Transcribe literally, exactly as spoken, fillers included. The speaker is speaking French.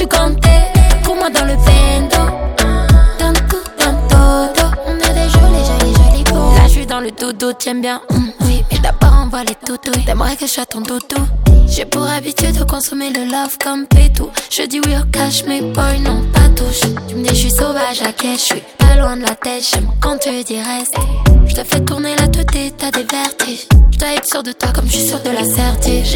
tu comptais pour moi dans le bendo. Dans tout, dans todo. On est des jolis, jolis, jolis beaux. Là, je suis dans le dodo, t'aimes bien, mm, oui. Mais d'abord, on voit les toutouilles. T'aimerais que je sois ton doudou. J'ai pour habitude de consommer le love comme pétou. Je dis oui au cash, mais boy, non, pas touche. Tu me dis, je suis sauvage à caisse, je suis pas loin de la tête. J'aime quand tu dis reste. Je te fais tourner la tête, t'as des vertiges. Je dois être sûr de toi comme je suis sûr de la certitude.